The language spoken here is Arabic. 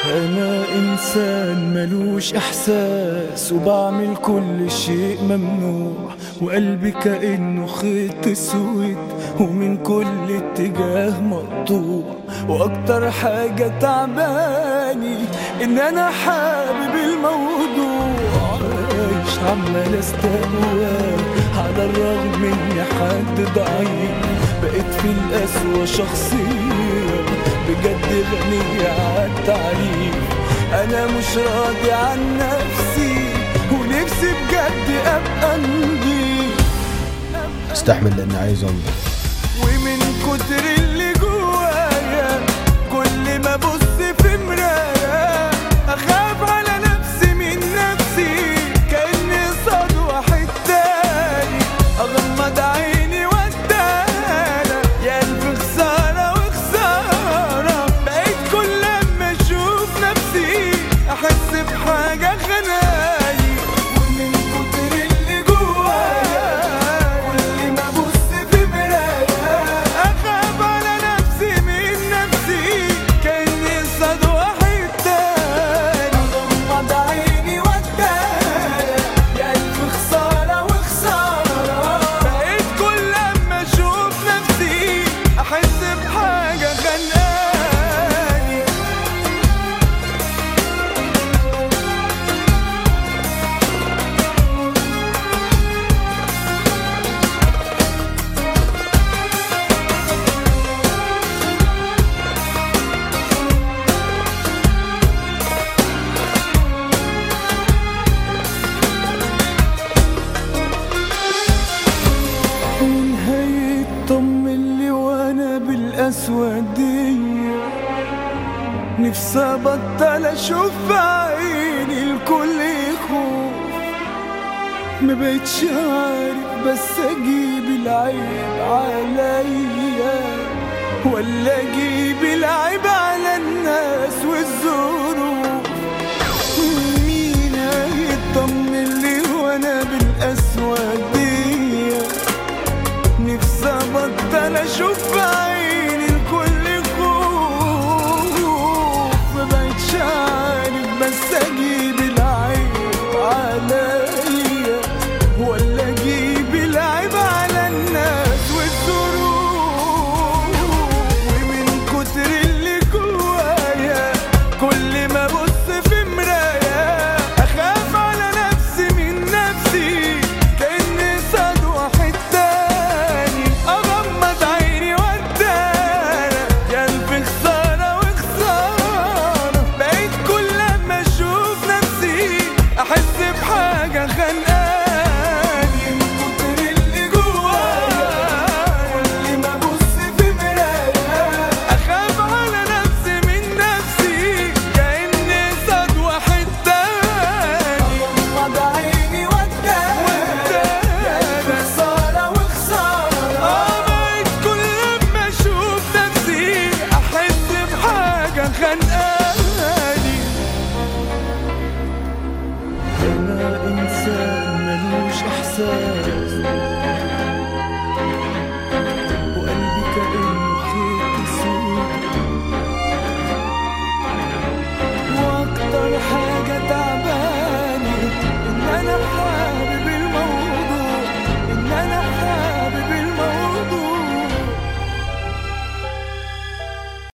أنا إنسان ملوش إحساس وبعمل كل شيء ممنوع، وقلبي كأنه خيط أسود ومن كل اتجاه مقطوع. وأكتر حاجة تعباني إن أنا حابب الموضوع، عايش عمال استقوى على الرغم إني حد ضعيف. بقيت في القسوة شخصية بجد غنية عالتعريف. أنا مش راضي عن نفسي ونفسي بجد أبقى نضيف. استحمل لأني عايز أنضف. ومن كتر اللي جوايا كل ما أبص في مراية أخاف على نفسي من نفسي، كأني صاد واحد تاني. أغمض عيني وأدانا يا ألف خسارة وخسارة. بقيت كل لما أشوف نفسي أحس بحاجة خناني. ومن كتر اللي جوايا كل ما أبص في مراية أخاف على نفسي من نفسي، كأني صاد واحد تاني. أغمض عيني وأدانا يا ألف خسارة وخسارة. بقيت كل لما أشوف نفسي أحس بحاجة خنقاني. مين هيطمن لي وانا بالقسوة دي؟ نفسي ابطل اشوف بعيني الكل يخوف. ما بقتش عارف بس اجيب العيب عليا ولا اجيب العيب على الناس والظروف. مين هيطمن لي وانا بالقسوة دي؟ نفسي ابطل اشوف بعيني الكل خوف. ما بقتش عارف بس اجيب العيب عليا ولا اجيب العيب على الناس والظروف. ومن كتر اللي جوايا كل ما ابص في مراية اخاف على نفسي من نفسي، كأني صاد واحد تاني. اغمض عيني وأدانا يا ألف خسارة وخسارة. بقيت كل لما اشوف نفسي احس بحاجة خنقاني. من كتر اللي جوايا كل ما ابص في مراية اخاف على نفسي من نفسي، كأني صاد واحد تاني. اغمض عيني وأدانا يا ألف خسارة وخسارة. بقيت كل لما اشوف نفسي احس بحاجة خنقاني. أنا إنسان ملوش إحساس